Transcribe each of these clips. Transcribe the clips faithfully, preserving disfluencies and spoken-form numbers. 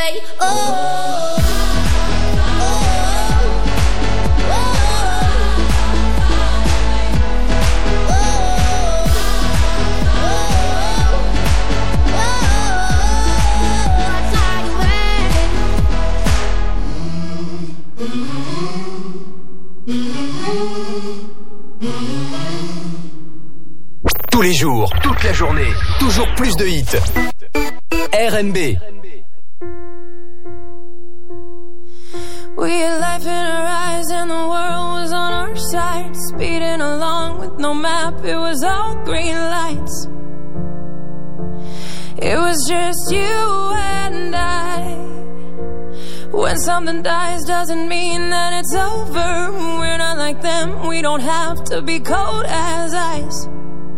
say, oh. Tous les jours, toute la journée, toujours plus de hits. R M B. We had life in our eyes and the world was on our side. Speeding along with no map, it was all green lights. It was just you and I. When something dies doesn't mean that it's over. We're not like them, we don't have to be cold as ice.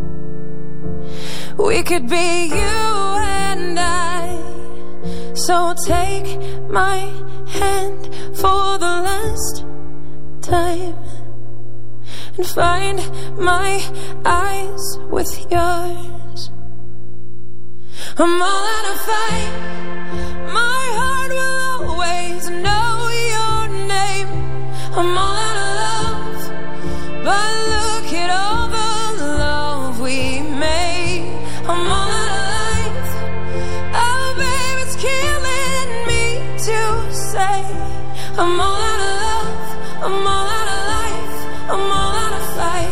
We could be you and I. So take my hand for the last time and find my eyes with yours. I'm all out of fight. My heart will always know your name. I'm all out of love, but look at all the love we made. I'm all out of life. Oh, babe, it's killing me to say. I'm all out of love. I'm all out of life. I'm all out of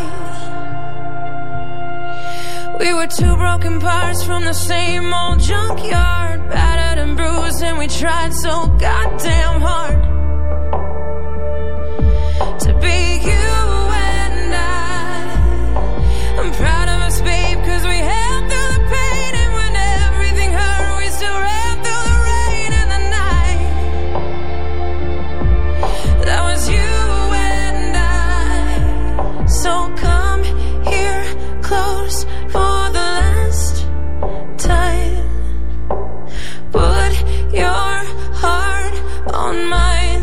fight. We were two broken parts from the same old junkyard, battered and bruised, and we tried so goddamn hard to be you and I. I'm proud of us, babe, cause we held through the pain, and when everything hurt, we still ran through the rain and the night. That was you and I. So come here close for the last time. Put your heart on mine.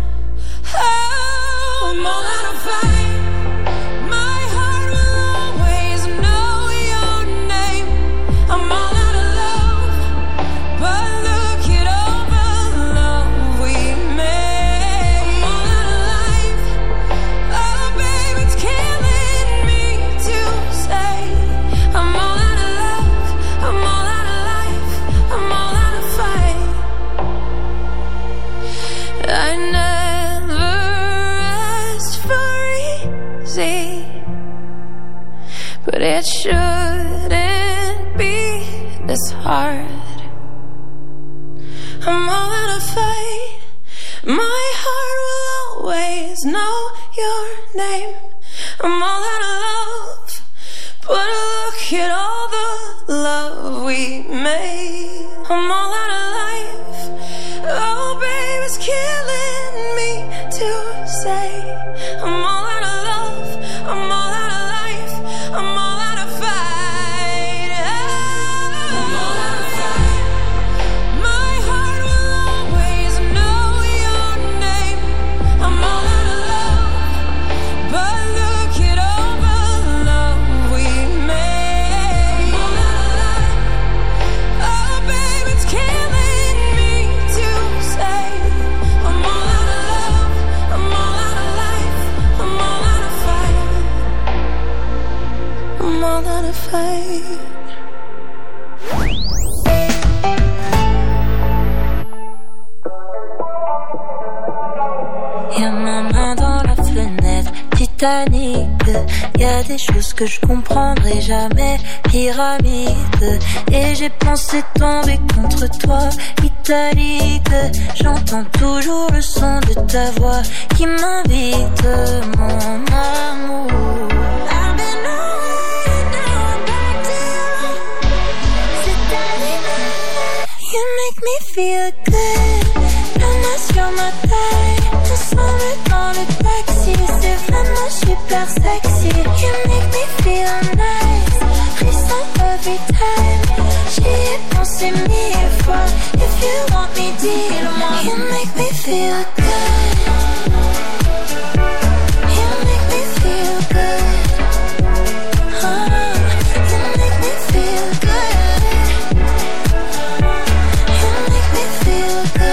Oh, I'm all out of fight. My heart will always know your name. I'm all out of love, but look at all the love we made. I'm all out of life. Oh, babe, it's killing me to say. I'm all out of love. I'm all out of life. I'm all out of fight. I never asked for easy, but it shouldn't be this hard. I'm all out of fight. My heart will always know your name. I'm all out of love, but look at all the love we made. I'm all out of life. Oh, babe, it's killing me to say. I'm all out of love. I'm all out of life. I'm all out of fight. Oh, I'm all out of fight. My heart will always know your name. I'm all out of love, but look at all the love we made. I'm all out of life. Oh, babe, it's killing me to say. I'm all out of love. I'm all out of life. I'm all out of fight. I'm all out of fight. Y'a ma main dans la fenêtre, Titanic. Y'a des choses que je comprendrai jamais, pyramide. Et j'ai pensé tomber contre toi, italique. J'entends toujours le son de ta voix qui m'invite, mon amour. I've been away, now I'm back to you. C'est animal. You make me feel good. La main sur ma taille, ensemble dans le taxi. C'est vraiment super sexy. You make me feel nice. Frisson every time. J'y ai pensé mille fois. If you want me, dis-le-moi. You make me feel good. You make me feel good. Oh, you make me feel good. You make me feel good.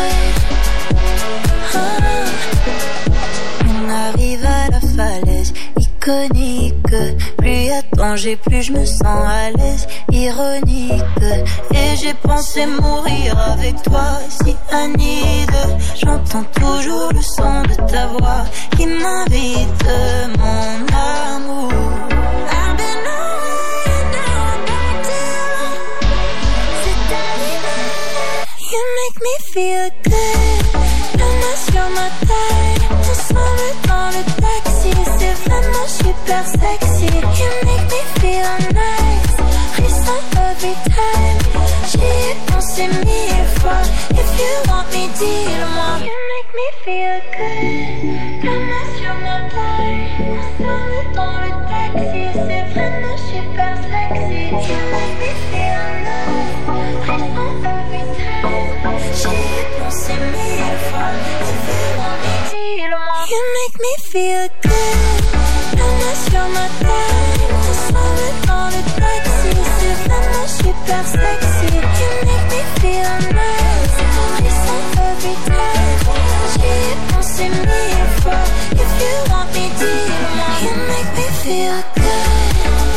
quand j'ai plus je me sens à l'aise, ironique. Et j'ai pensé mourir avec toi, si anide. J'entends toujours le son de ta voix qui m'invite, mon amour. I've been away, now I'm back to you. C'est arrivé. You make me feel good. La main sur ma taille, ensemble dans le taxi, c'est vraiment super sexy. You make me feel nice, frisson every time. J'y ai pensé mille fois. If you want me, dis-le-moi. You make me feel good. La main sur ma taille, ensemble dans le taxi, c'est vraiment super sexy. You make me feel nice, frisson every time. J'y ai pensé mille fois. If you want me, dis-le-moi. You make me feel good. La main sur ma taille, ensemble dans le taxi, c'est vraiment super sexy. You make me feel nice, frisson every time. J'y ai pensé mille fois. If you want me, dis-le-moi. You make me feel good.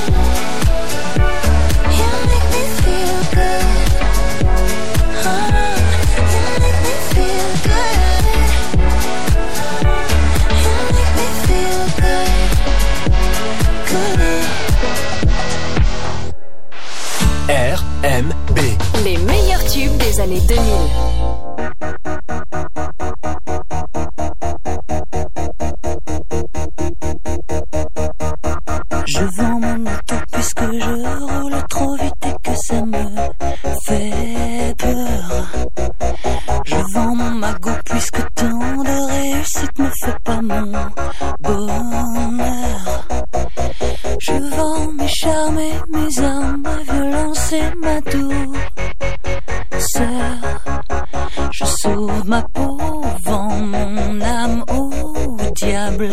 You make me feel good. Oh, you make me feel good. You make me feel good. Good. R M B. Les meilleurs tubes des années deux mille. Je vends mon auto puisque je roule trop vite et que ça me fait peur. Je vends mon magot puisque tant de réussite ne fait pas mon bonheur. Je vends mes charmes et mes armes, ma violence et ma douceur. Je sauve ma peau, vends mon âme au diable.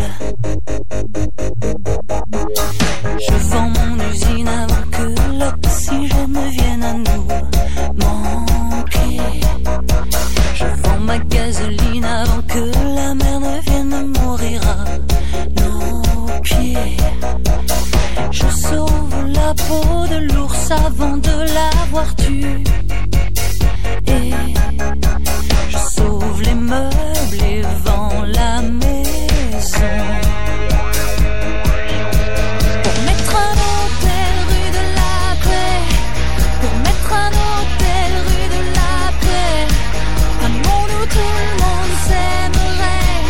Je vends mon usine avant que l'oxygène ne vienne à nous manquer. Je vends ma gasoline avant que la mer ne vienne mourir à nos pieds. Je sauve la peau de l'ours avant de l'avoir tué. Et je sauve les meubles et vends la maison. Pour mettre un hôtel rue de la Paix, pour mettre un hôtel rue de la Paix, un monde où tout le monde s'aimerait,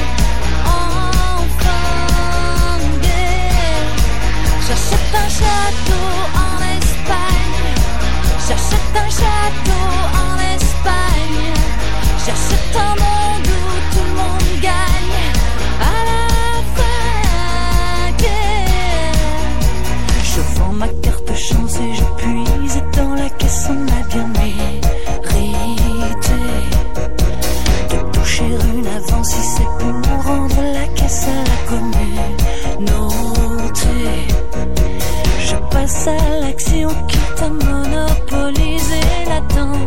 enfin guerre. J'achète un château en Espagne, j'achète un château en Espagne, j'achète un monde où tout le monde gagne à la fin guerre. Je vends ma carte chance et je puise dans la caisse, on a bien mérité de toucher une avance si c'est pour rendre la caisse à la communauté. Je passe à l'action quitte à monopoliser l'attention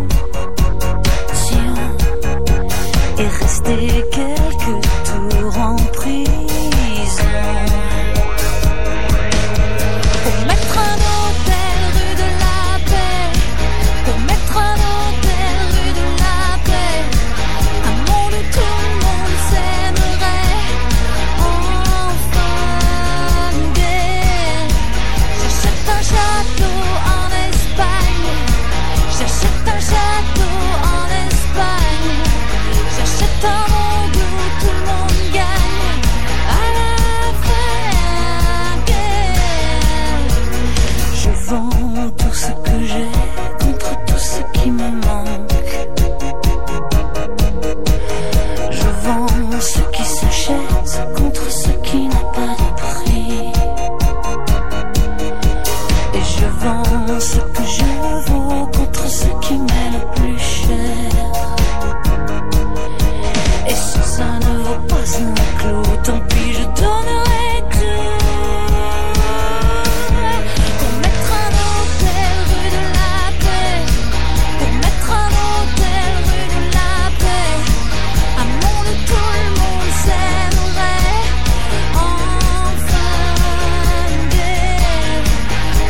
et rester quelques tours en prison. Pour mettre un hôtel rue de la Paix, pour mettre un hôtel rue de la Paix, un monde où tout le monde s'aimerait, enfin guerre. J'achète un château en Espagne, j'achète un château en Espagne, j'achète un monde où tout le monde gagne à la fin guerre. Je vends tout ce que j'ai contre tout ce qui me manque. Je vends ce qui s'achète contre ce qui n'a pas de prix. Et je vends ce que je vaux contre ce qui m'est le plus cher. Et si ça ne vaut pas un clou, tant pis, je donnerai tout. Pour mettre un hôtel rue de la Paix, pour mettre un hôtel rue de la Paix, un monde où tout le monde s'aimerait, enfin guerre.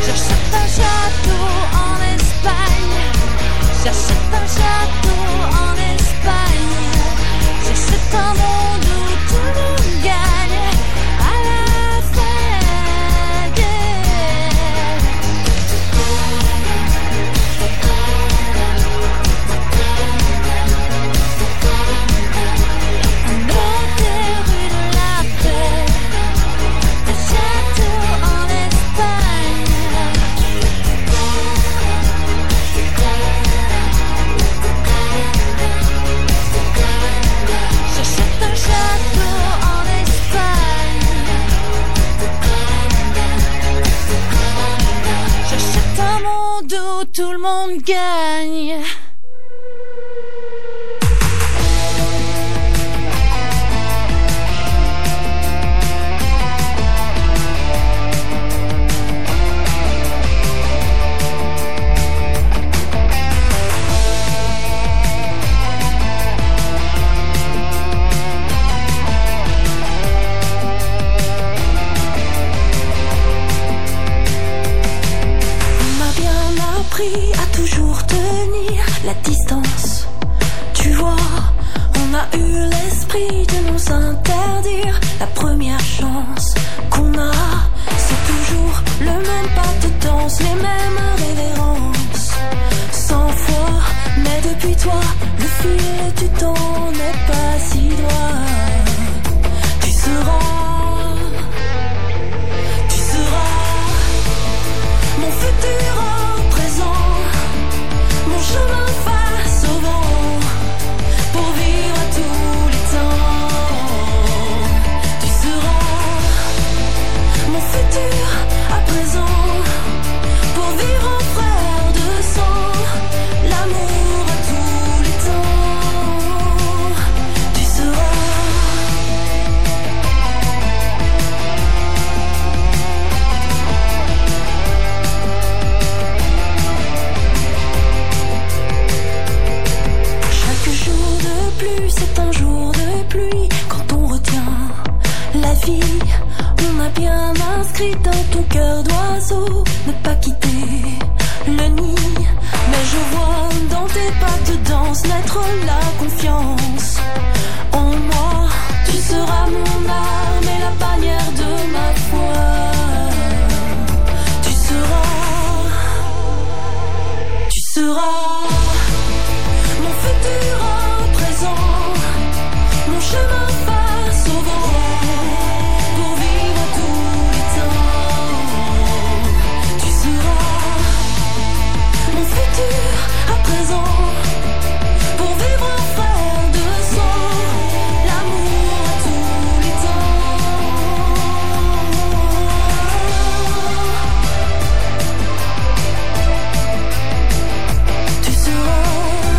s'interdire la première chance qu'on a. C'est toujours le même pas de danse, les mêmes révérences. Cent fois, mais depuis toi, le fil du temps n'est pas si droit. Tu seras, tu seras mon futur en présent, mon chemin face au vent, pour vivre à tous les temps. Tu seras mon futur à présent, pour vivre en frère de sang, l'amour à tous les temps. Tu seras chaque jour de pluie, c'est un jour de pluie. Quand on retient la vie, on a bien inscrit dans ton cœur d'oiseau ne pas quitter le nid. Mais je vois dans tes pas de danse naître la confiance en moi. Tu seras mon arme et la bannière de ma foi. Tu seras, tu seras mon futur en présent, mon chemin face au vent, pour vivre tous les temps. Tu seras mon futur à présent, pour vivre en frère de sang, l'amour à tous les temps. Tu seras,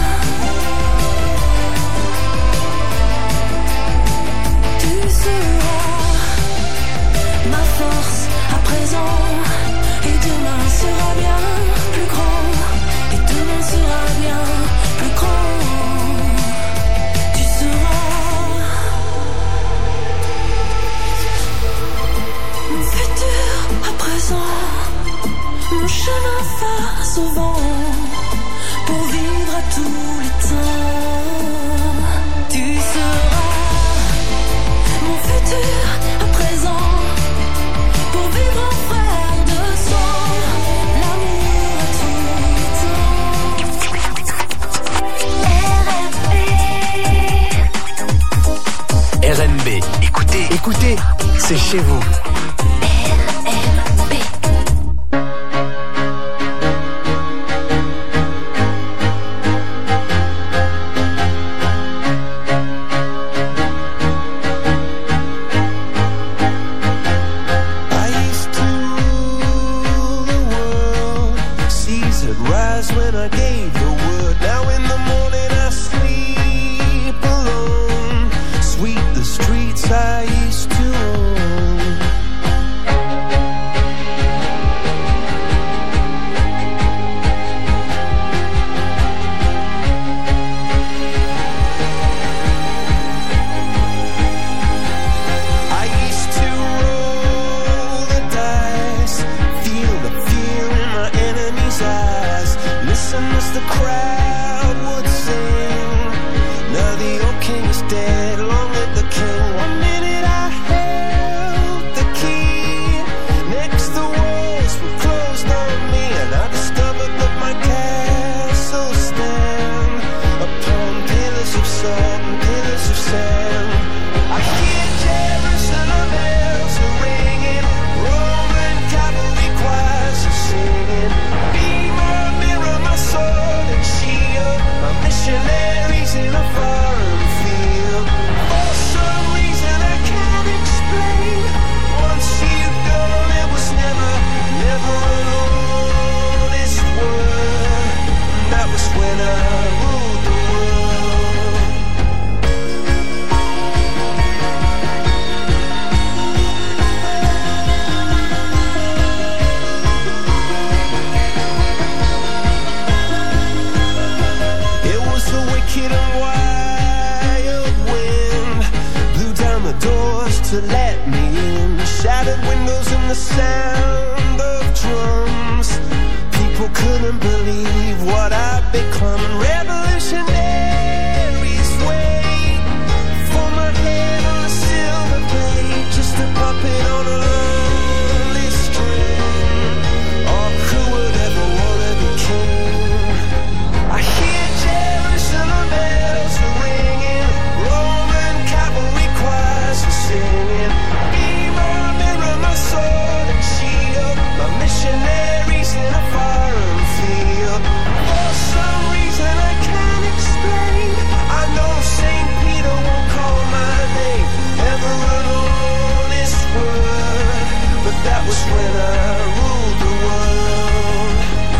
tu seras ma force à présent, et demain sera bien plus grand, et demain sera bien plus grand. Tu seras mon futur à présent, mon chemin face au vent, pour vivre à tous les temps. Tu seras mon futur à présent, pour vivre en frère de sang, l'amour à tous les temps. R M B, écoutez, écoutez, c'est chez vous. I used to rule the world, seas would rise when I gave the word. Now in the morning I sleep alone, sweep the streets I used to own. I used to roll the dice, feel the fear in my enemy's eyes, listen as the crowd would sing. Now the old king is dead, long live the king. One minute I held the key, next the walls were closed on me, and I discovered that my castle stand upon pillars of salt and pillars of sand. I hear Jerusalem bells are ringing, Roman cavalry choirs are singing. Be my mirror, my sword and shield, my missionaries in a foreign field. For some reason I can't explain, once you've gone it was never, never an honest word. That was when I ruled the world. It was the wicked and wild wind, blew down the doors to let me in, shattered windows and the sound of drums. People couldn't believe what I'd become. Revolutionaries wait for my head on a when I ruled the world.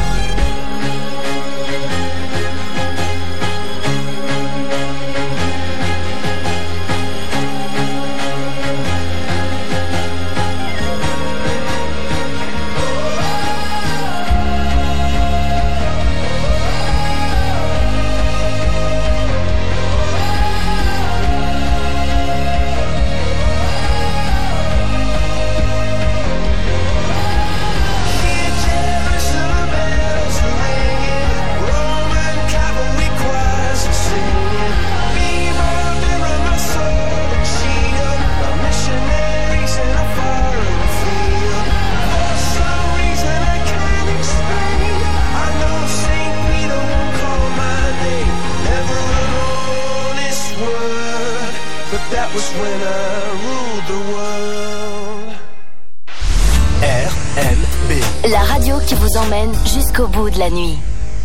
Was when I ruled the world. R M B, la radio qui vous emmène jusqu'au bout de la nuit.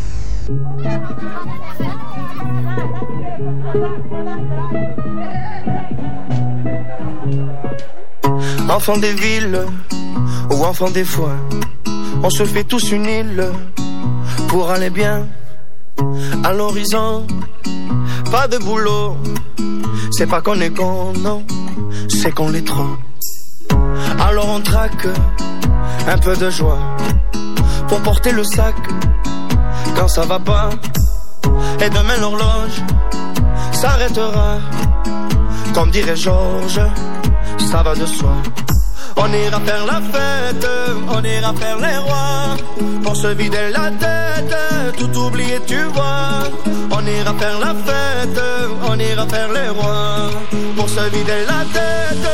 Enfants des villes ou enfants des foins, on se fait tous une île pour aller bien à l'horizon. Pas de boulot, c'est pas qu'on est con, non, c'est qu'on l'est trop. Alors on traque un peu de joie pour porter le sac quand ça va pas. Et demain l'horloge s'arrêtera, comme dirait Georges, ça va de soi. On ira faire la fête, on ira faire les rois, pour se vider la tête, tout oublier tu vois. On ira faire la fête, on ira faire les rois, pour se vider la tête,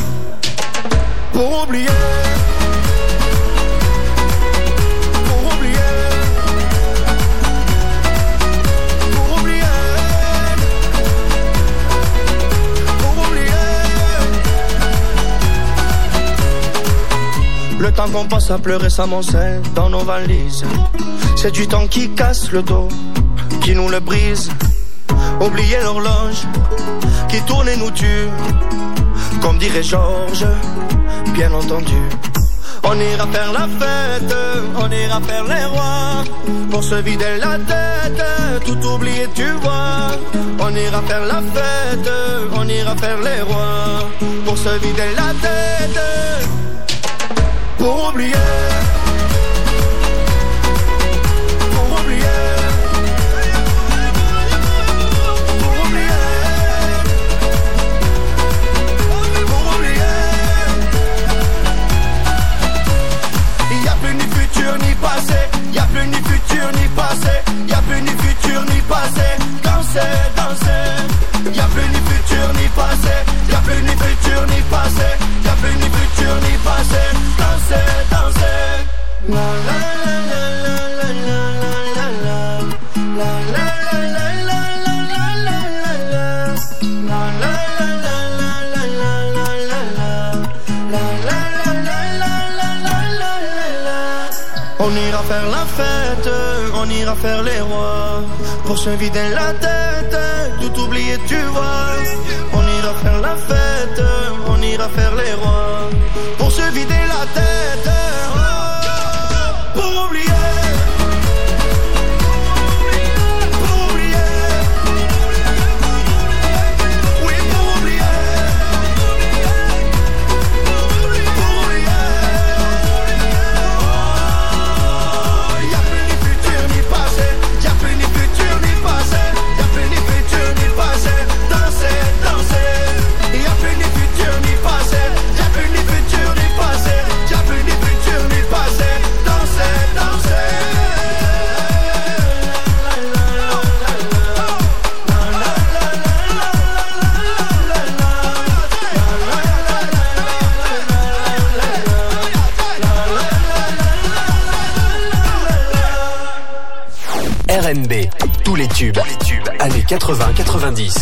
pour oublier. Pour oublier. Pour oublier. Pour oublier. Le temps qu'on passe à pleurer s'amoncelle dans nos valises. C'est du temps qui casse le dos, qui nous le brise. Oublier l'horloge qui tourne et nous tue, comme dirait Georges, bien entendu. On ira faire la fête, on ira faire les rois, pour se vider la tête, tout oublier tu vois. On ira faire la fête, on ira faire les rois, pour se vider la tête, pour oublier. Pour oublier. Pour oublier. Pour oublier. Il y a plus ni futur ni passé, il y a plus ni futur ni passé, il y a plus ni futur ni passé. Danser, danser. Il y a plus ni futur ni passé, il y a plus ni futur ni passé, il y a plus ni futur ni passé. Danser, danser. La la la la la la la la la la la la la la la la. On ira faire la fête, on ira faire les rois, pour se vider la tête, tout oublier tu vois. On ira faire la fête, on ira faire les rois, pour se vider la tête, oh, pour oublier. R M B, tous les tubes, tous les tubes, années quatre-vingts quatre-vingt-dix.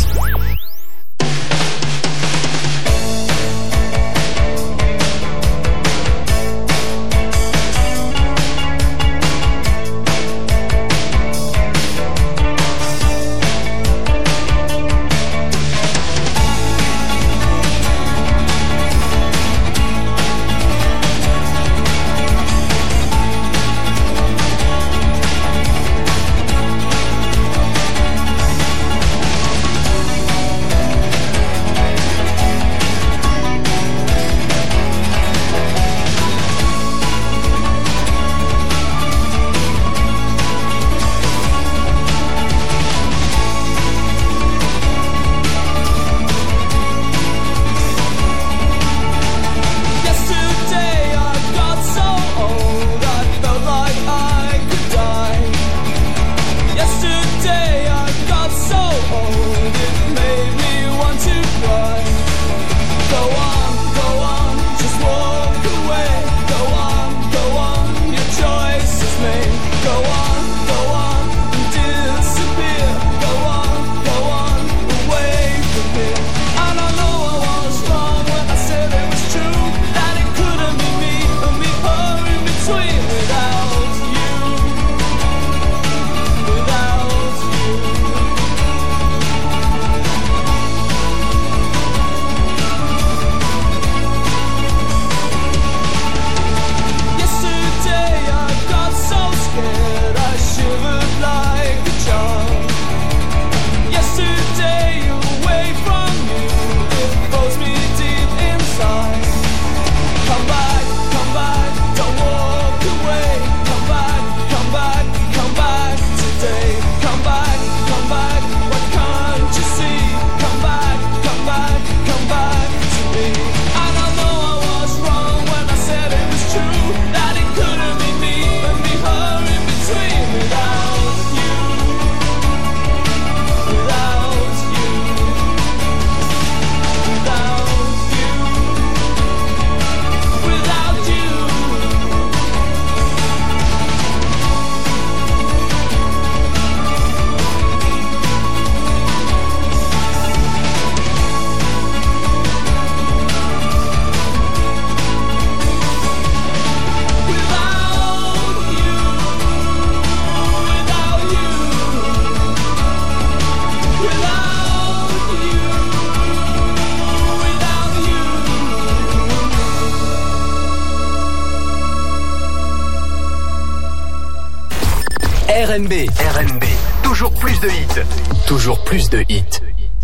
R N B. R N B. Toujours plus de hits. Toujours plus de hits.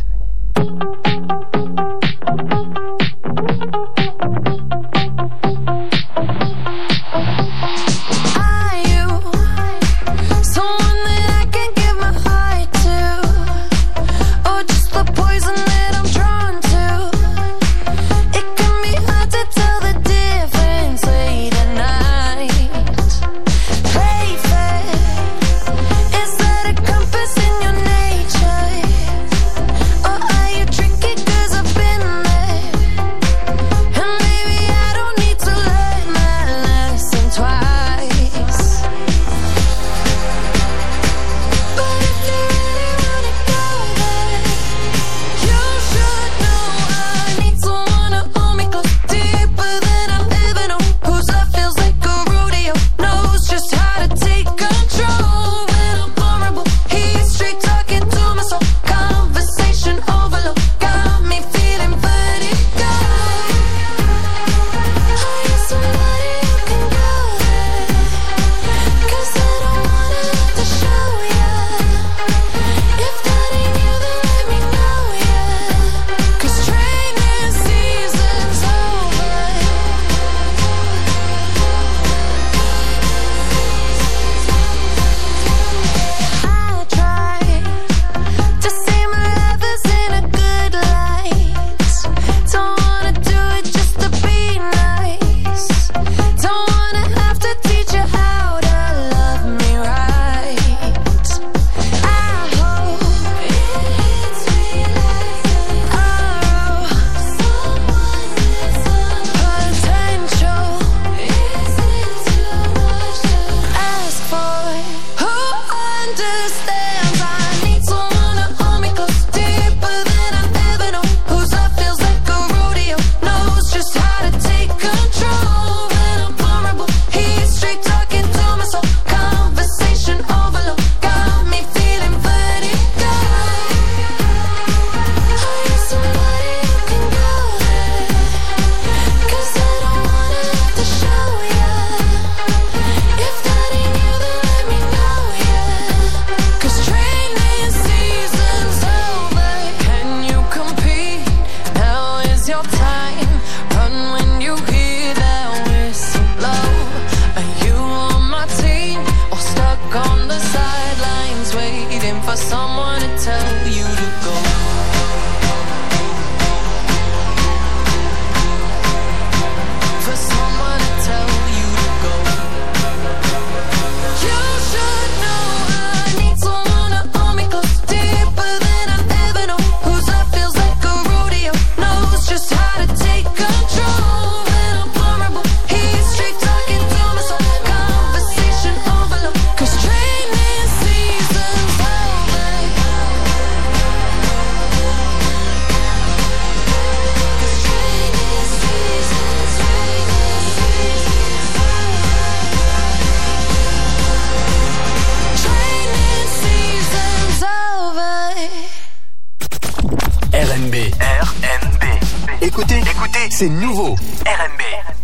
Écoutez, écoutez, c'est nouveau. R N B.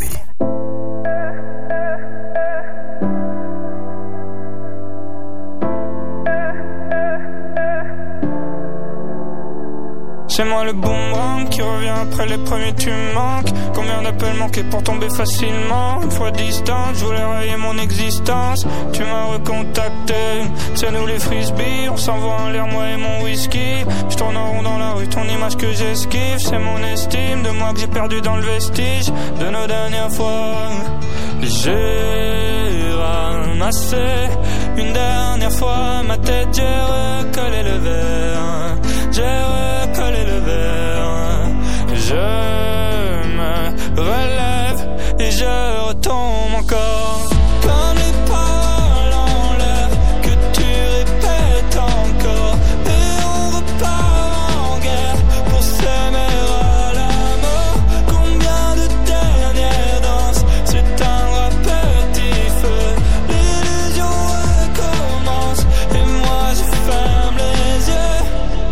C'est moi le boomerang qui revient après les premiers tu me manques. Combien d'appels manqués pour tomber facilement. Une fois distante, je voulais rayer mon existence. Tu m'as recontacté. C'est nous les frisbees, on s'envoie en l'air moi et mon whisky. Je tourne en rond dans la rue, ton image que j'esquive. C'est mon estime de moi que j'ai perdu dans le vestige de nos dernières fois. J'ai ramassé une dernière fois ma tête, j'ai recollé le verre. J'ai recollé le verre. Je me relève et je retombe encore. Comme les paroles en l'air que tu répètes encore. Et on repart en guerre pour s'aimer à la mort. Combien de dernières danses s'éteindre à petit feu. L'illusion recommence et moi je ferme les yeux.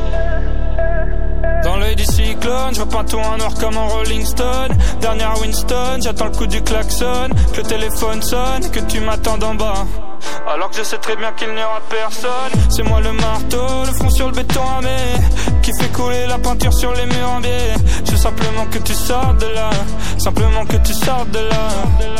Dans l'œil du cyclone, je repeins tout en noir comme en Rolling Stone. Dernière Winston, j'attends le coup du klaxon. Que le téléphone sonne, que tu m'attends d'en bas. alors que je sais très bien qu'il n'y aura personne. C'est moi le marteau, le front sur le béton armé, qui fait couler la peinture sur les murs en biais. Je veux simplement que tu sortes de là, simplement que tu sortes de là.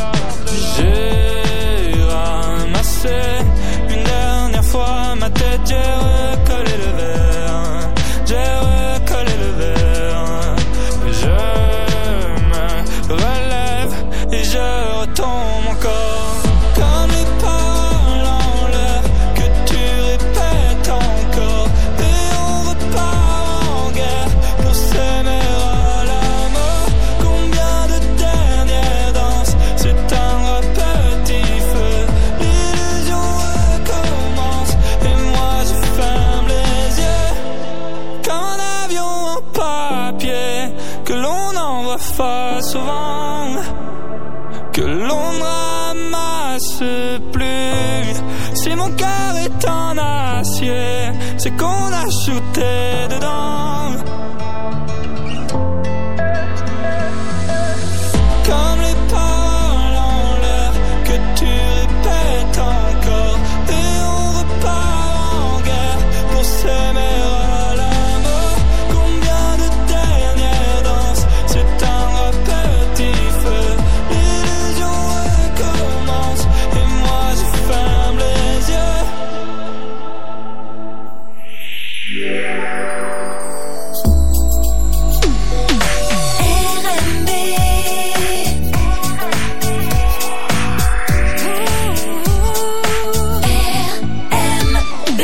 J'ai ramassé une dernière fois ma tête, j'ai recollé le verre, j'ai recollé le verre. Je me relève et je retombe encore, comme les paroles en l'air que tu répètes encore. Et on repart en guerre pour s'aimer à la mort. Combien de dernières danses s'éteindre à petit feu. L'illusion recommence et moi je ferme les yeux, comme un avion en papier que l'on envoie face au vent, que l'on ne ramasse plus. Si mon cœur est en acier, c'est qu'on a shooté dedans. Comme les paroles en l'air que tu répètes encore. Et on repart en guerre pour s'aimer à la mort. Combien de dernières danses s'éteindre à petit feu. L'illusion recommence et moi je ferme les yeux. R M B. R M B.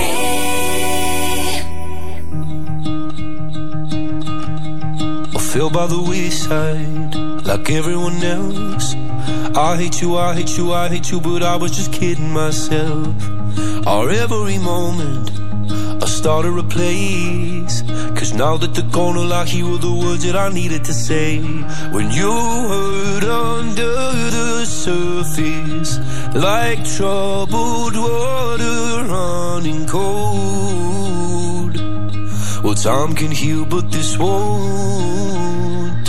I fell by the wayside like everyone else. I hate you, I hate you, I hate you, but I was just kidding myself. Our every moment I started a place, cause now that they're gone, all I hear were the words that I needed to say. When you hurt under the surface, like troubled water running cold. Well, time can heal, but this won't.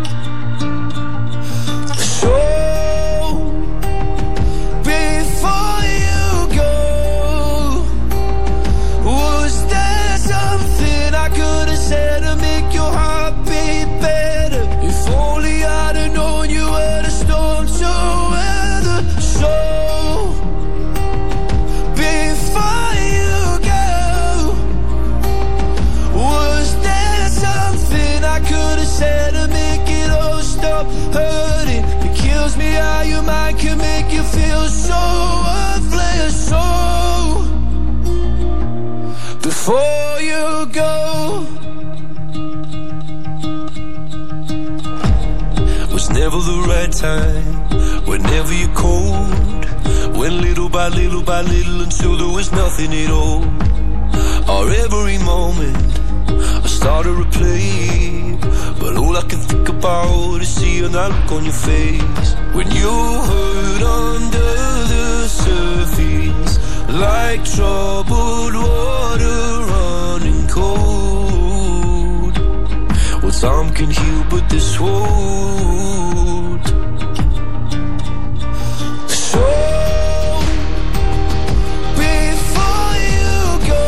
So, before you go, was there something I could have said to make your heart beat better? If only I'd have known you were the storm to weather. So, before you go, was there something I could have said to make it all stop hurting? It kills me how your mind can make you feel so worthless. So, before you go, was never the right time, whenever you're cold. Went little by little by little until there was nothing at all. Our every moment I started to play, but all I can think about is seeing that look on your face. When you hurt under the surface, like troubled water running cold. Well, time can heal, but this won't. So, before you go,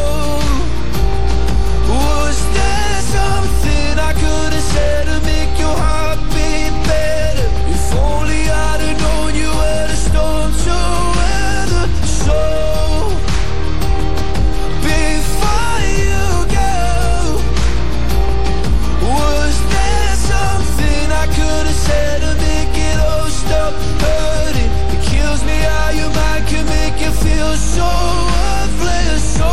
was there something I could have said to make your heart beat better? If only I'd have known you were the storm to weather. So, before you go, was there something I could have said to make it all stop hurting? It kills me how your mind can make you feel so worthless. So,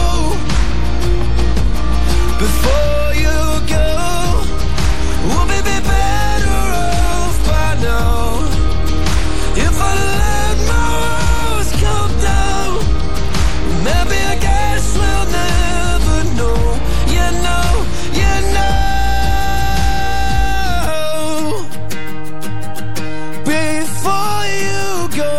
before you go, we'll be better off by now. If I let my walls come down, maybe I guess we'll never know. You know, you know. Before you go,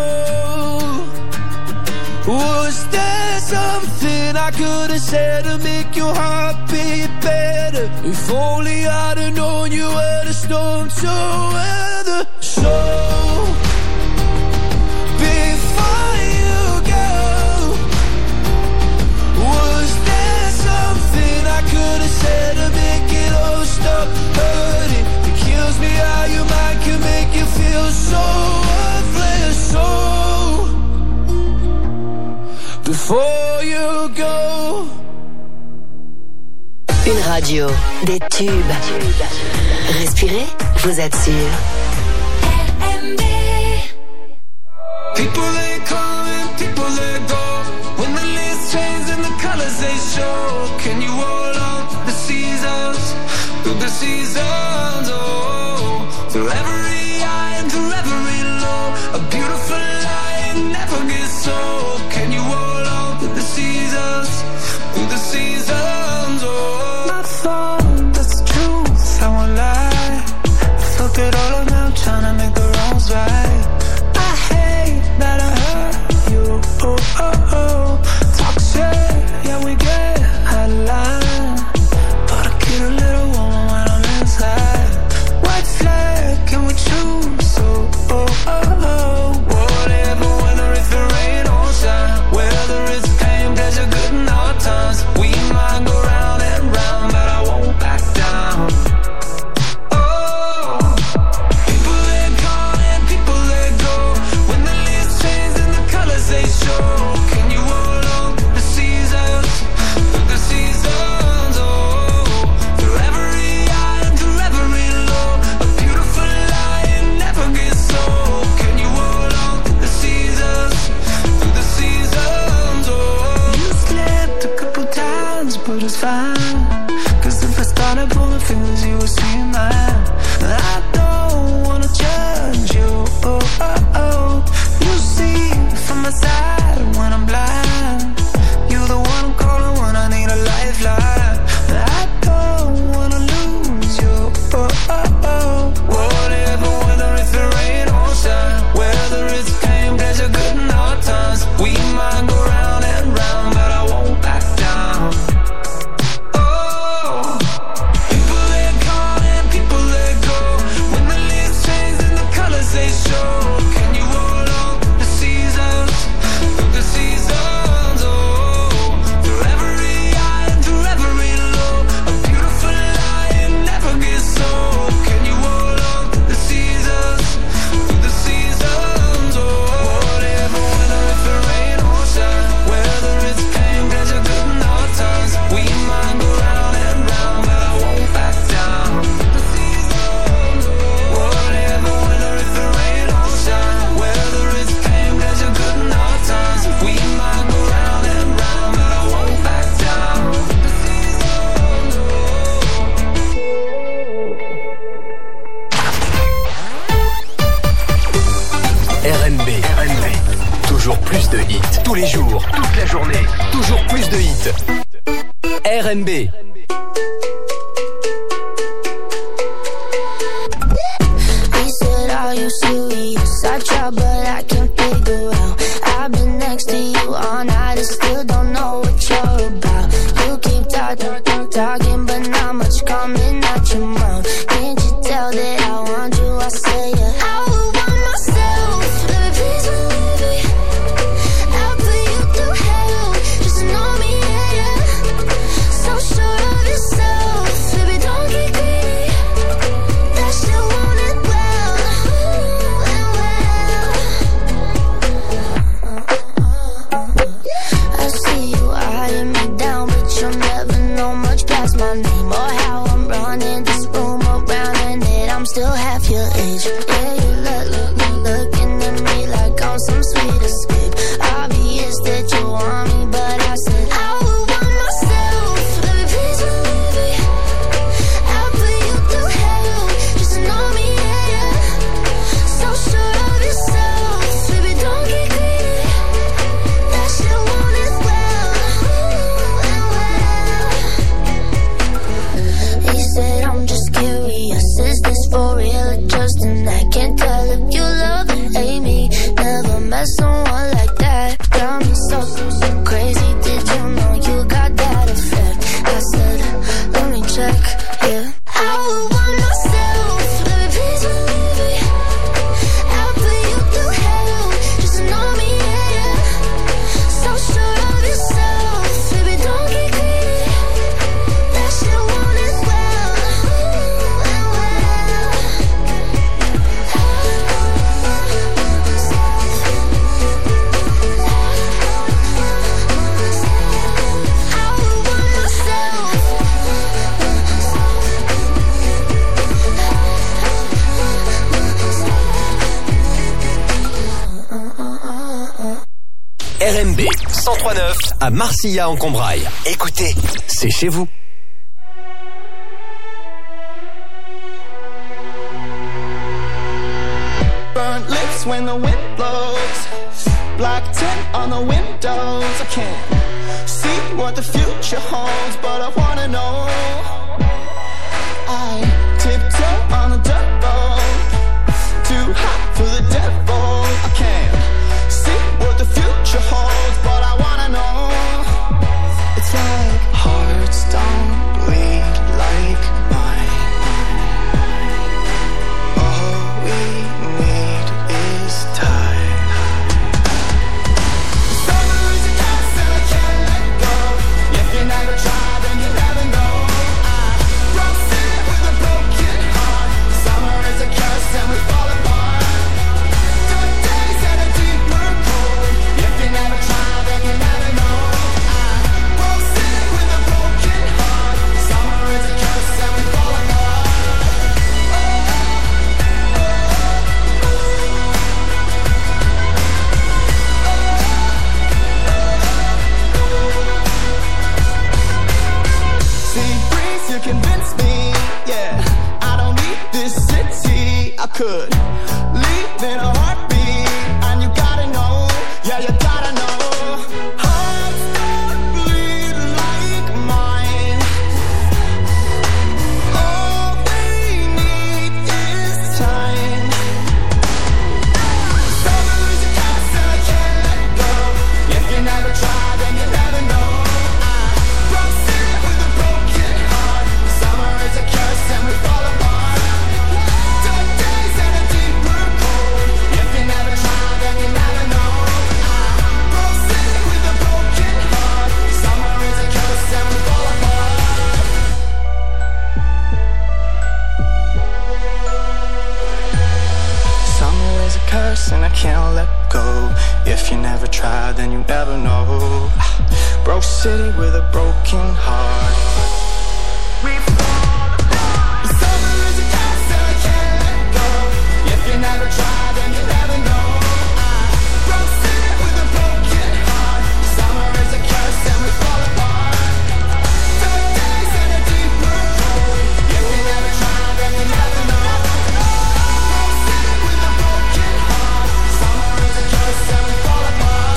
was there something I could have said to make your heart beat better? If only I'd have known you were the storm to weather. So, before you radio, des tubes. Respirez, vous êtes sûr. People they come and people they go. When the leaves change and the colors they show. Can you hold on to the seasons? Through the seasons, oh. Through every high and through every low. A beautiful lie never gets old. Can you hold on to the seasons? Through the seasons, oh. My thought, that's the truth, I won't lie. I felt it all around trying to make the wrongs right. I hate that I hurt you, oh, oh, oh. Talk shit, yeah we get out of line. But I get a little warm when I'm inside. White flag, can we choose, oh, oh, oh, oh. Whatever, whether it's the rain or shine. Whether it's pain, pleasure, good and hard times. We might go round and round, but I won't back down. Oh, people they come and people they go. When the leaves change and the colors they show. Can you hold on to the seasons? Through the seasons, oh. Through every high and through every low. A beautiful lie, it never gets old. Can you hold on to the seasons? Through the seasons, oh. You slipped a couple times, but it's fine. Cause if I started pulling fingers, you would see mine. I don't wanna judge you, oh, oh, oh. You see from my side when I'm blind. You're the one I'm calling when I need a lifeline. I don't wanna lose you, oh, oh, oh. Whatever, whether it's the rain or shine. Whether it's pain, pleasure, good and hard times. We might go round and round, but I won't back down. Oh, people they come and people they go. When the leaves change and the colors they show. Can you hold on to the seasons? Through the seasons, oh. Through every high and through every low. A beautiful lie, it never gets old. Can you hold on to the seasons? Through the seasons, oh. Whatever, whether it's the rain or shine. Whether it's pain, pleasure, good and hard times. We might go round and round, but I won't back down. The seasons, oh. Whatever, whether it's the rain or shine. Whether it's pain, pleasure, good and hard times. We might go round and round, but I won't back down. The seasons, R N B. R N B. Toujours plus de hits. Tous les jours, toute la journée. Toujours plus de hits. R N B. He said, are you serious? I try, but I can't figure out. I've been next to you all night and still don't know what you're about. You keep talking, talking, but not much coming out your mouth. Can't you tell that I want you? I say, yeah. I would want myself, baby, please believe me. I'll put you through hell, just to know me, yeah, yeah. So sure of yourself, baby, don't get greedy. That shit want it well, and well. I see you eyeing me down, but you'll never know much past my name or how I'm running this room around, and that I'm still half your age. Yeah, you look, look, look, looking at me like I'm some sweet escape. Obvious that you want me, but I said I would want myself, baby, please believe me. I'll put you through hell, just to know me, yeah, yeah. So sure of yourself, baby, don't get greedy. That shit want it well, and well. He said, I'm just curious, is this for real or just an act? Can't tell if you love or hate me. Never met someone like that. Got me so, so crazy. Did you know you got that effect? I said, let me check, yeah. I would want myself, baby, please believe me. I'll put you through hell, just to know me, yeah, yeah. So sure of yourself, baby, don't get greedy. That shit want it well, and well. N B cent trois neuf à Marcilla en Combraille. Écoutez, c'est chez vous. Burnt lips when the wind blows. Black tint on the windows. I can't see what the future holds, but I wanna know. I tiptoe on the dirt road. Too hot for the devil. I can't see what the future holds, but I wanna know. It's like hearts don't bleed like mine. All we need is time. Summer is a curse and I can't let go. If you never try, then you never know. I broke it with a broken heart. Summer is a curse and we fall apart. Dark days and a deeper cold. If you never try, then you never know. I broke it with a broken heart. Summer is a curse and we fall apart. See, breeze, you convince me, yeah. I don't need this city. I could leave in a heartbeat, and you gotta know, yeah, you gotta know. Hearts don't bleed like mine. All they need is time. Summer is a curse and I can't let go. If you never try, then you never know. I broke it with a broken heart. Summer is a curse and we fall apart. Dark days and a deeper cold. If you never try, then you never know. I broke it with a broken heart. Summer is a curse and we fall apart. Summer is a curse and I can't let go. If you never try, then you never know. Broke city with a broken heart. We fall apart. Summer is a curse and I can't let go. If you never try, then you never know. I broke city with a broken heart. Summer is a curse and we fall apart. Dark days and a deeper cold. If you never try, then you never know. Broke city with a broken heart. Summer is a curse and we fall apart.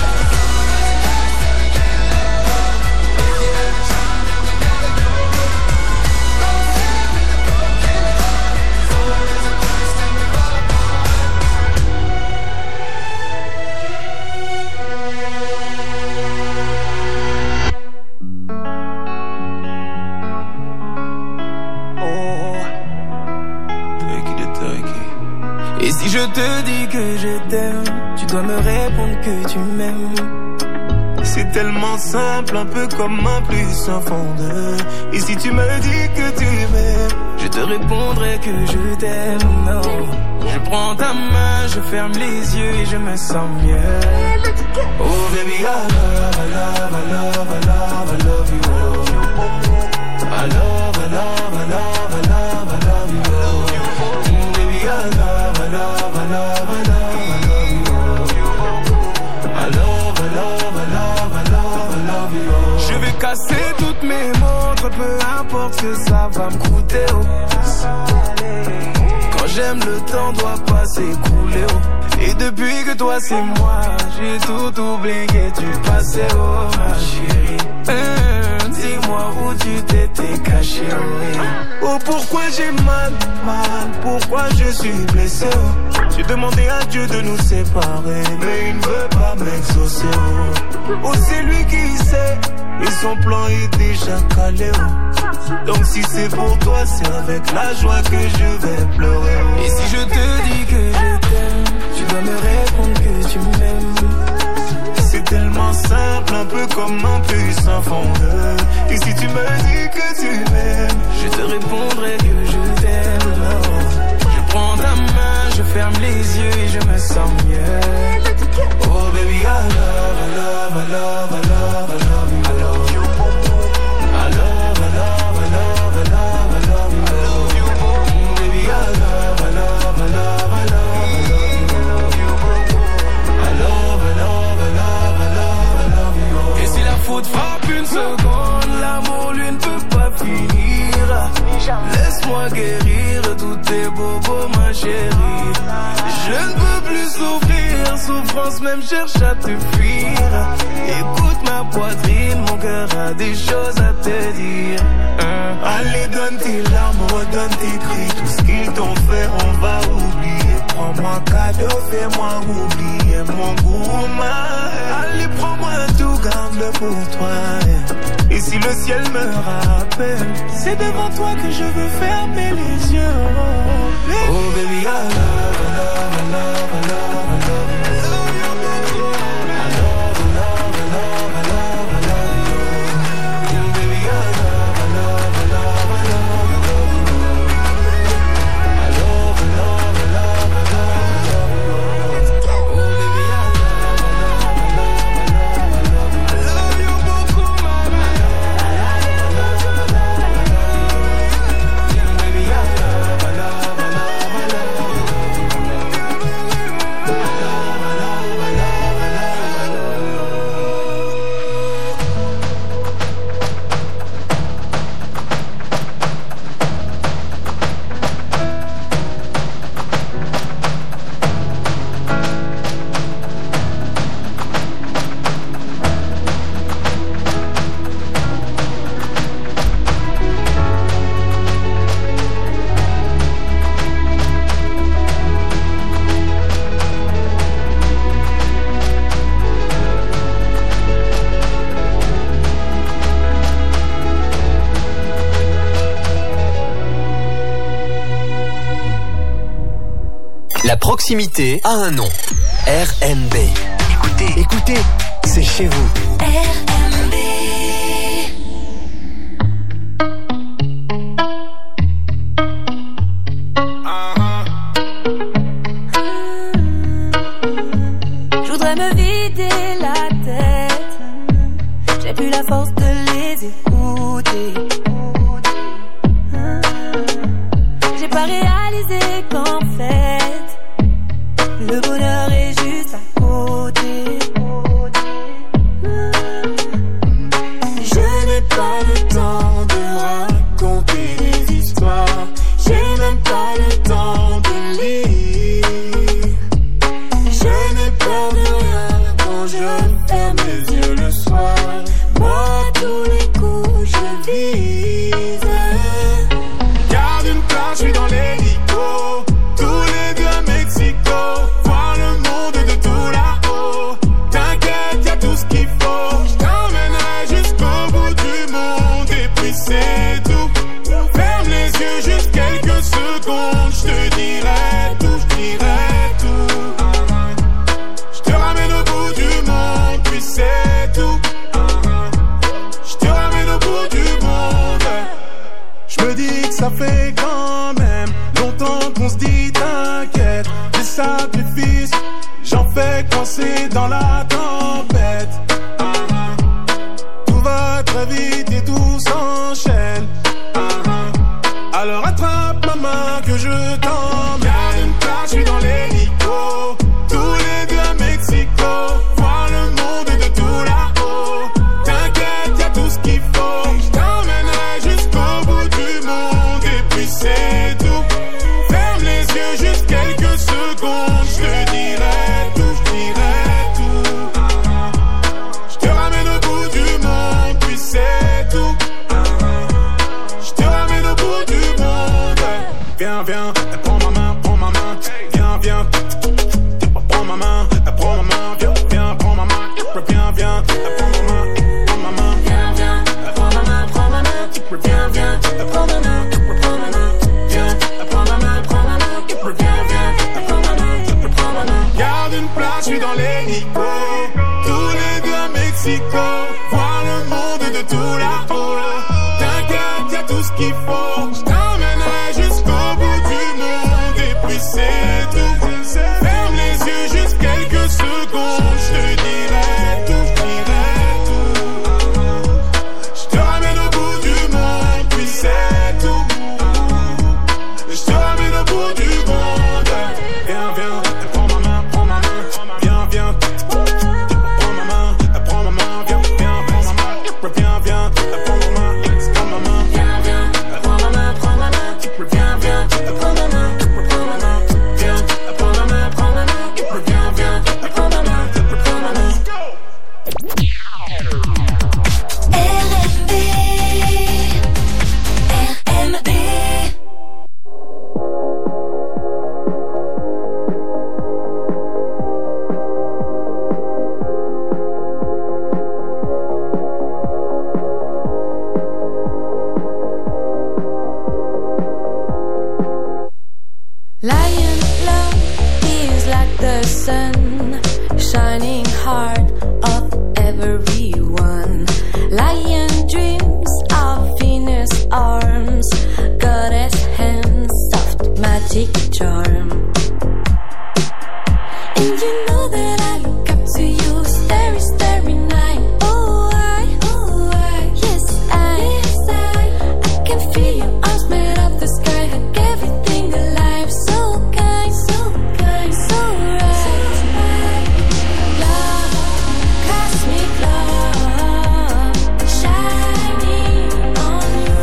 Et si je te dis que je t'aime, tu dois me répondre que tu m'aimes. C'est tellement simple, un peu comme un plus un fond de. Et si tu me dis que tu m'aimes, je te répondrai que je t'aime. Non. Je prends ta main, je ferme les yeux et je me sens mieux. Oh baby, I love, I love, I love, I love, I love you. I love, I love, I love, I love, I love you. Mm, baby, I love, I love, I love, I love, I love you. I love, I love, I love, I love, I love you. Je vais casser toutes mes montres, peu importe ce que ça va me coûter. Oh. Quand j'aime, le temps doit pas s'écouler. Oh. Et depuis que toi c'est moi, j'ai tout oublié du passé. Oh ma chérie, hum, dis-moi où tu t'étais caché. Oh, oh pourquoi j'ai mal, mal, pourquoi je suis blessé. Oh. J'ai demandé à Dieu de nous séparer, mais il ne veut pas m'exaucer. Oh, oh c'est lui qui sait, et son plan est déjà calé. Oh. Donc si c'est pour toi, c'est avec la joie que je vais pleurer. Oh. Et si je te dis que je t'aime, tu dois me répondre que tu m'aimes. C'est tellement simple, un peu comme un puissant fondeur. Et si tu me dis que tu m'aimes, je te répondrai que je t'aime. Je prends ta main, je ferme les yeux et je me sens mieux. Oh baby, I love, I love, I love, I love, I love you. I love you. I love, I love, I love, I love, I love you. I love you. Mm, baby, I love, I love, I love, I love, I love you. I love, I love, I love, I love. laisse-moi guérir de tous tes bobos, ma chérie. Je ne peux plus souffrir, souffrance même cherche à te fuir. Écoute ma poitrine, mon cœur a des choses à te dire. Hein? Allez, donne tes larmes, redonne tes cris. Tout ce qu'ils t'ont fait, on va oublier. Prends-moi cadeau, fais-moi oublier mon gourmand. Allez, prends-moi tout, garde-le pour toi. Et si le ciel me rappelle, c'est devant toi que je veux fermer les yeux. Oh, baby, oh, baby I love, I love, I love, I love, I love, I love you, baby. I love, I love, I love, I love, I love you. Baby, I love, I love, I love, I love you. I love, I love, I love, I love, I love you. Oh, baby, I love, I love, I love, I love, I love you. I love you beaucoup, mama. I love, I love, I love, I love you. Baby, I love, I love, I love, I love you. La proximité a un nom. R M B. Écoutez, écoutez, c'est chez vous. R M B. Je voudrais me vider la tête. J'ai plus la force de les écouter. J'ai pas réalisé qu'en fait le bonheur est juste à côté. Je n'ai pas le temps de raconter des histoires. J'ai même pas le temps de lire. Je n'ai peur de rien quand je ferme les yeux le soir. Moi, tous les coups, je vise. Garde une place, je suis dans l'hélico. Tous les deux à Mexico. Voir le monde de tout là-haut. T'inquiète, y'a tout ce qu'il faut. Je t'emmènerai jusqu'au bout du monde. Et puis c'est tout. Ferme les yeux juste quelques secondes. Je te dirai tout, je dirai tout. Je te ramène au bout du monde. Puis c'est tout. Je te ramène au bout du monde. Je me dis que ça fait quand même longtemps qu'on se dit t'inquiète. Des sacrifices, j'en fais coincer dans la tempête. Tout va très vite et tout s'enchaîne. Alors attrape ma main que je t'emmène. Garde une place, je suis dans l'hélico. Tous les deux à Mexico. Voir le monde de tout là-haut. T'inquiète, y'a tout ce qu'il faut. Je t'emmènerai jusqu'au bout du monde. Et puis c'est tout. Ferme les yeux juste quelques secondes. Je te dirai tout, je dirai tout. Je te ramène au bout du monde. Puis c'est tout. Je te ramène au bout du monde. Viens, viens, prends ma main, prends ma main. Viens, viens, prends ma main, prends ma main. Viens, viens, prends ma main. Viens, viens, prends ma main, prends ma main. Viens, viens, prends ma main, prends ma main. Viens, viens, prends ma main, prends ma main. Viens, prends ma main, prends ma main. Viens, viens, prends ma main, prends ma main. Garde une place, je suis dans l'hélico. Tous les deux à Mexico. Voir le monde de tout là-haut. T'inquiète, y'a tout ce qu'il faut. Je t'emmènerai jusqu'au bout du monde. Et puis c'est tout. Lion love is like the sun, shining heart of everyone. Lion dreams of Venus arms, goddess hands, soft magic charm. And you know that I look up to you, starry, starry night. Oh, I, oh, I, yes, I, yes, I, I can feel your arms made of the sky, hug everything alive. So kind, so kind, so right. So right. Love, cosmic love, shining on you.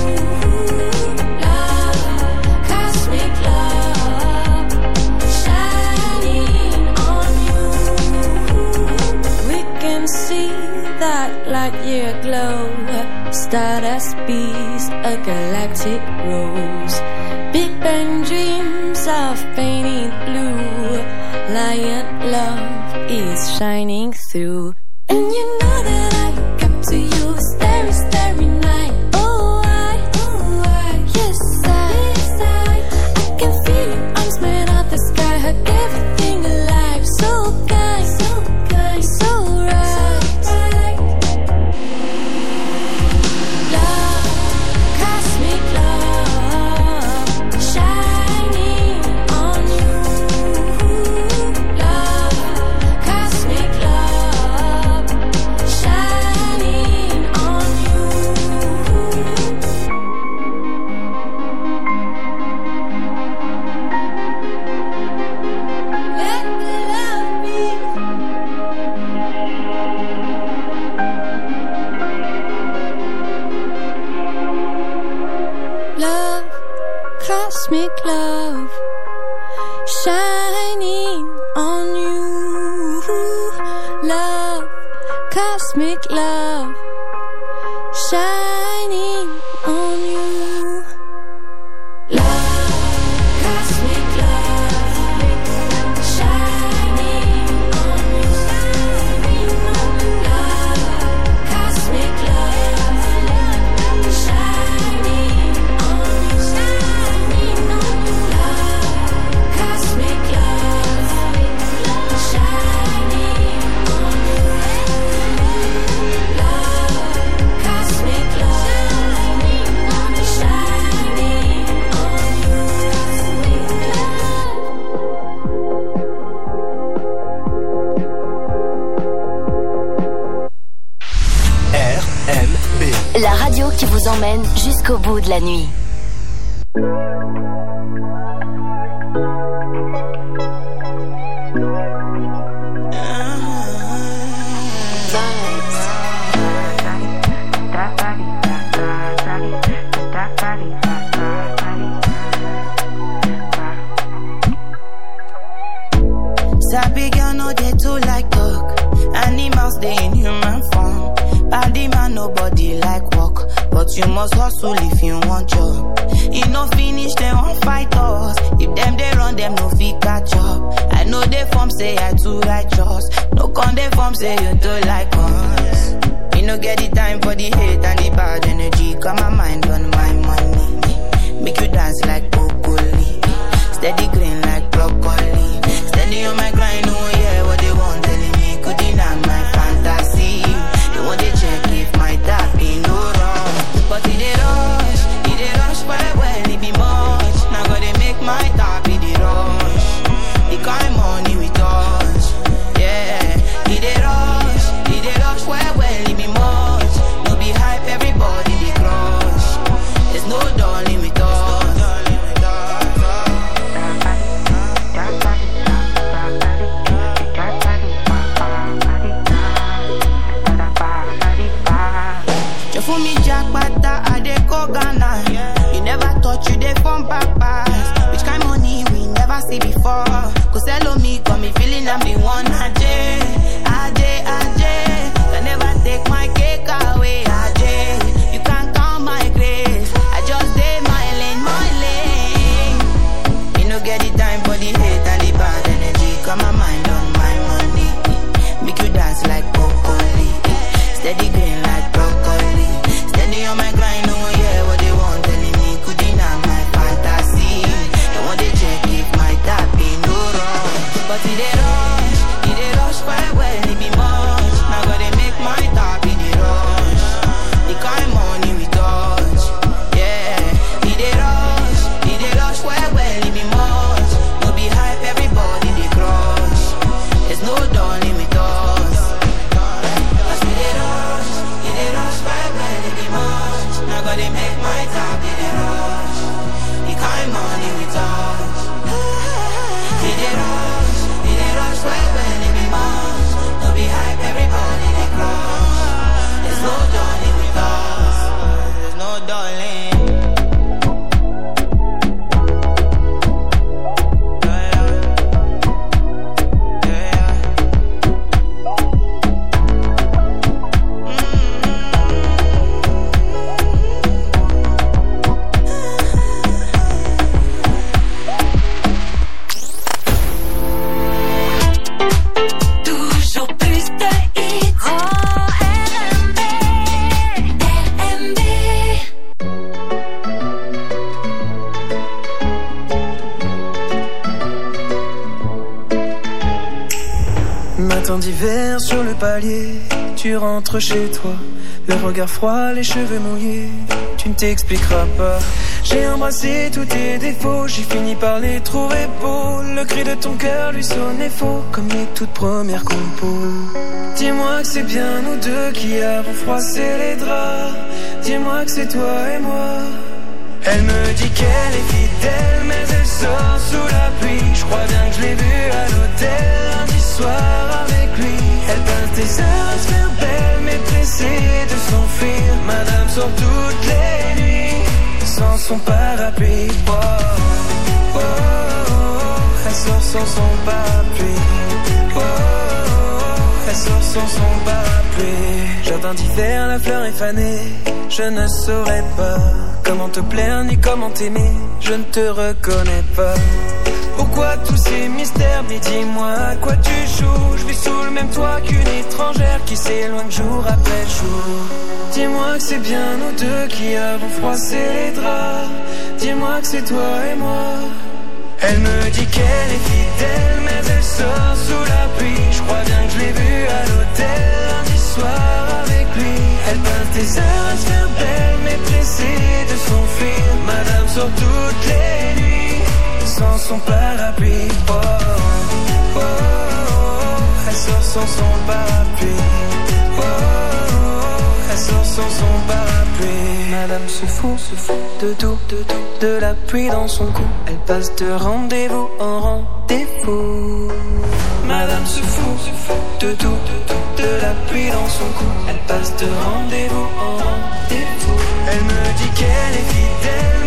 Love, cosmic love, shining on you. We can see that light year glow, stardust bees, a galactic rose. Big Bang dreams of painted blue. Lion love is shining through. And you know that I look up to you, starry, starry night. Oh, I, oh, I, yes, I, yes, I, I can feel your arms made of the sky, hug everything alive. So kind, so kind, so right. Love, cosmic love, shining on you. Love, cosmic love, shining on you. Let the love be. Love, cosmic love, shining on you. Love, cosmic love, shining on you. Love, cosmic love, shining on you. Love, cosmic love, shining on you. Love, cosmic love, shining on you. Love, cosmic love, shining R M B. La radio qui vous emmène jusqu'au bout de la nuit. Sabi girl no dey too like talk. Animals dey in human form. Body man nobody like walk, but you must hustle if you want job. E no finish dem wan fight us. If dem dey run dem no fit catch up. I know dey form say I too righteous. No con dey form say you too like us. Me no get the time for the hate and the bad energy. Got my mind on my money. Make you dance like broccoli. Steady green like broccoli. Steady on my grind, oh yeah, what they want telling me could deny my fantasy. They want to check if my tap ain't no wrong. But it dey rush, it dey rush well well, it be much. Now gotta make my tap it dey rush. The kind money we touch, yeah. It dey rush, it dey rush well well, it be much. No be hype, everybody dey crush. There's no darling with us. For me, Jack Bata, I dey go Ghana. You never thought you dey from papas. Which kind money we never see before? Cause hello me, got me feeling I'm the one. Ajay, Ajay, Ajay. Can never take my cake away. Ajay, you can't count my grace. I just dey my lane, my lane. You no get the time for the hate and the bad energy. Got my mind on my money. Make you dance like broccoli. Steady green like broccoli. Steady on my grind, oh yeah, what they want telling me could deny my fantasy. Matin d'hiver sur le palier, tu rentres chez toi, le regard froid, les cheveux mouillés, tu ne t'expliqueras pas. J'ai embrassé tous tes défauts, j'ai fini par les trouver beaux. Le cri de ton cœur lui sonnait faux, comme les toutes premières compos. Dis-moi que c'est bien nous deux qui avons froissé les draps. Dis-moi que c'est toi et moi. Elle me dit qu'elle est fidèle, mais elle sort sous la pluie. Je crois bien que je l'ai vue à l'hôtel lundi soir avec lui. Elle peint tes heures à se faire belle, mais pressée de s'enfuir. Madame sort toutes les nuits sans son parapluie. Oh, oh, oh, oh, elle sort sans son parapluie. Oh, oh, oh, elle sort sans son parapluie. Jardin d'hiver, la fleur est fanée. Je ne saurais pas comment te plaire ni comment t'aimer. Je ne te reconnais pas. Pourquoi tous ces mystères? Mais dis-moi à quoi tu joues. Je vis sous le même toit qu'une étrangère qui s'éloigne jour après jour. Dis-moi que c'est bien nous deux qui avons froissé les draps. Dis-moi que c'est toi et moi. Elle me dit qu'elle est fidèle, mais elle sort sous la pluie. Je crois bien que je l'ai vue à l'hôtel lundi soir avec lui. Elle peint tes heures à se faire belle, mais pressée de s'enfuir. Madame sort toutes les nuits sans son parapluie. Oh, oh, oh, oh, elle sort sans son parapluie. Oh, oh, oh, elle sort sans son parapluie. Madame se fout, se fout de tout, de tout, de la pluie dans son cou. Elle passe de rendez-vous en rendez-vous. Madame se fout, se fout de tout, de tout, de la pluie dans son cou. Elle passe de rendez-vous en rendez-vous. Elle me dit qu'elle est fidèle,